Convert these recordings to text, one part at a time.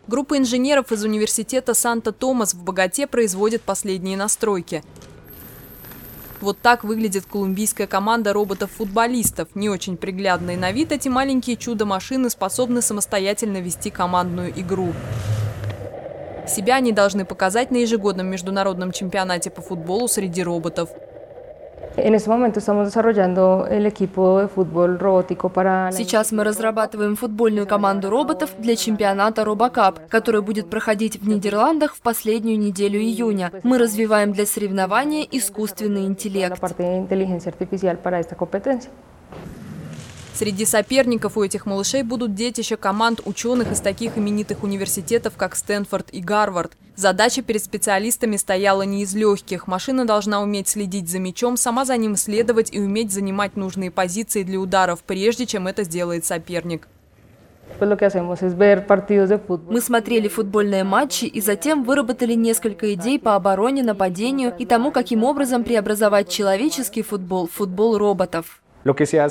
Группа инженеров из университета Санто-Томас в Боготе производит последние настройки. Вот так выглядит колумбийская команда роботов-футболистов. Не очень приглядные на вид, эти маленькие чудо-машины способны самостоятельно вести командную игру. Себя они должны показать на ежегодном международном чемпионате по футболу среди роботов. Сейчас мы разрабатываем футбольную команду роботов для чемпионата RoboCup, который будет проходить в Нидерландах в последнюю неделю июня. Мы развиваем для соревнования искусственный интеллект. Среди соперников у этих малышей будут детища команд ученых из таких именитых университетов, как Стэнфорд и Гарвард. Задача перед специалистами стояла не из легких. Машина должна уметь следить за мячом, сама за ним следовать и уметь занимать нужные позиции для ударов, прежде чем это сделает соперник. Мы смотрели футбольные матчи и затем выработали несколько идей по обороне, нападению и тому, каким образом преобразовать человеческий футбол в футбол роботов. Мы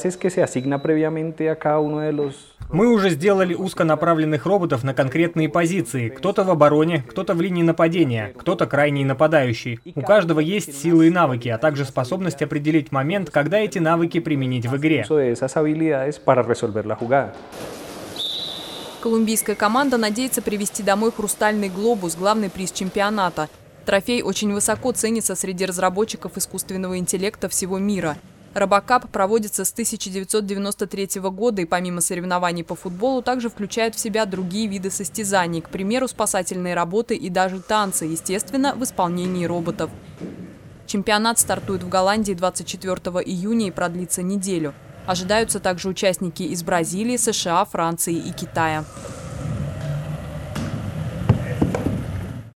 уже сделали узконаправленных роботов на конкретные позиции. Кто-то в обороне, кто-то в линии нападения, кто-то крайний нападающий. У каждого есть силы и навыки, а также способность определить момент, когда эти навыки применить в игре. Колумбийская команда надеется привезти домой хрустальный глобус, главный приз чемпионата. Трофей очень высоко ценится среди разработчиков искусственного интеллекта всего мира. RoboCup проводится с 1993 года и помимо соревнований по футболу также включает в себя другие виды состязаний, к примеру, спасательные работы и даже танцы, естественно, в исполнении роботов. Чемпионат стартует в Голландии 24 июня и продлится неделю. Ожидаются также участники из Бразилии, США, Франции и Китая.